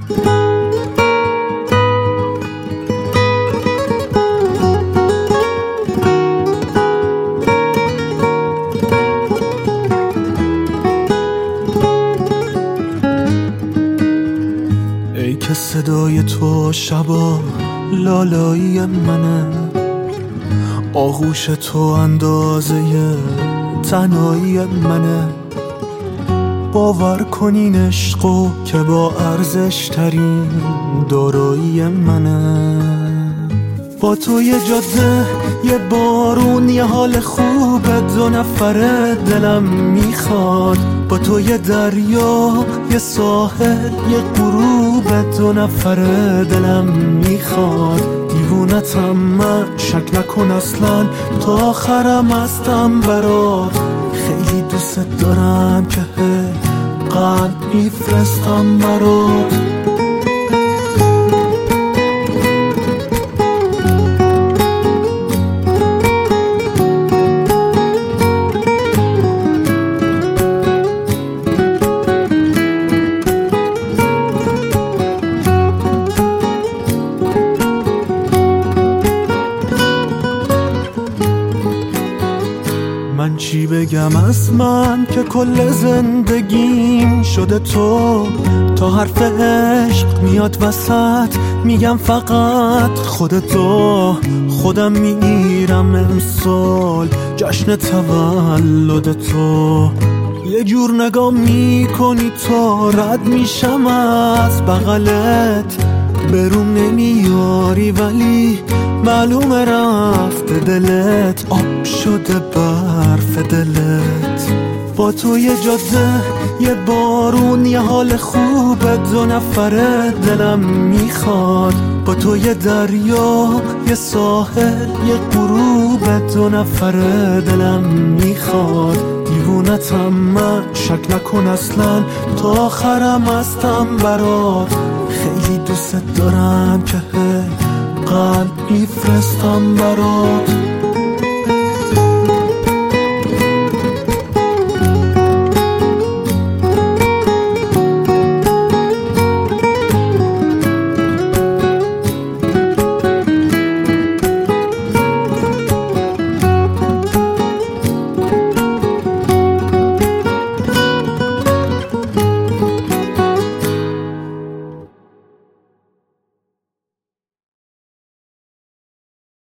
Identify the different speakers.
Speaker 1: ای که صدای تو شبا لالایی منه، آغوش تو اندازه تنهایی منه. باور کنین عشقو که با ارزش ترین دارایی منه. با تو یه جاده، یه بارون، یه حال خوب، دو نفره دلم میخواد. با تو یه دریا، یه ساحل، یه غروب، دو نفره دلم میخواد. دیوونتم من، شک نکن اصلا، تا آخرم هستم برات. خیلی دوست دارم که قلب میفرستم برات. من چی بگم از من که کل زندگیم شده تو. تا حرف عشق میاد وسط میگم فقط خودتو. خودم میگیرم امسال جشن تولد تو. یه جور نگاه میکنی تا رد میشم از بغلت. برون نمیاری ولی معلومه رفته دلت، آب شده برف دلت. با تو یه جاده، یه بارون، یه حال خوبه، دو نفره دلم میخواد. با تو یه دریا، یه ساحل، یه غروب، دو نفره دلم میخواد. دیوونتم من، شک نکن اصلا، تا آخرم هستم برات. خیلی دوست دارم که قلب میفرستم برات.